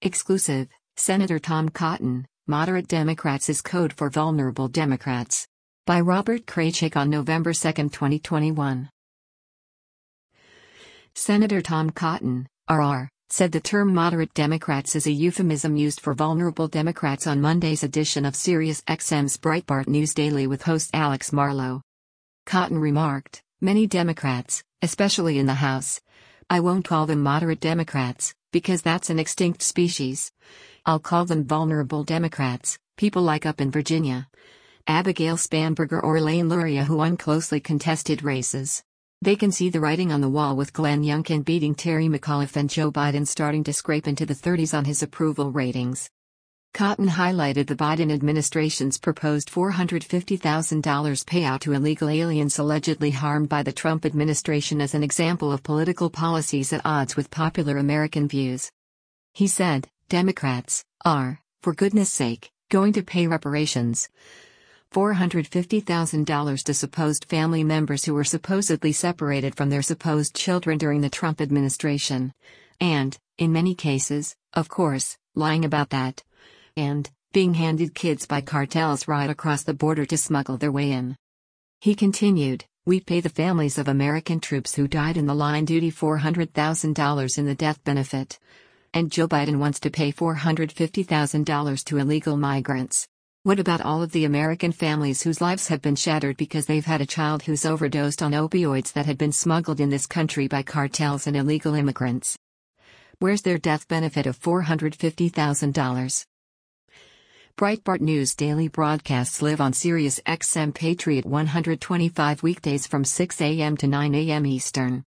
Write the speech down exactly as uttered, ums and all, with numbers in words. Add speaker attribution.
Speaker 1: Exclusive, Senator Tom Cotton, Moderate Democrats is code for vulnerable Democrats. By Robert Kraychik on November second, twenty twenty-one. Senator Tom Cotton, R R, said the term moderate Democrats is a euphemism used for vulnerable Democrats on Monday's edition of SiriusXM's Breitbart News Daily with host Alex Marlow. Cotton remarked, "Many Democrats, especially in the House. I won't call them moderate Democrats, because that's an extinct species. I'll call them vulnerable Democrats, people like up in Virginia. Abigail Spanberger or Elaine Luria who won closely contested races. They can see the writing on the wall with Glenn Youngkin beating Terry McAuliffe and Joe Biden starting to scrape into the thirties on his approval ratings." Cotton highlighted the Biden administration's proposed four hundred fifty thousand dollars payout to illegal aliens allegedly harmed by the Trump administration as an example of political policies at odds with popular American views. He said, "Democrats are, for goodness sake, going to pay reparations. four hundred fifty thousand dollars to supposed family members who were supposedly separated from their supposed children during the Trump administration. And, in many cases, of course, lying about that. And, being handed kids by cartels right across the border to smuggle their way in." He continued, "We pay the families of American troops who died in the line duty four hundred thousand dollars in the death benefit. And Joe Biden wants to pay four hundred fifty thousand dollars to illegal migrants. What about all of the American families whose lives have been shattered because they've had a child who's overdosed on opioids that had been smuggled in this country by cartels and illegal immigrants? Where's their death benefit of four hundred fifty thousand dollars? Breitbart News Daily broadcasts live on SiriusXM Patriot one twenty-five weekdays from six a m to nine a m Eastern.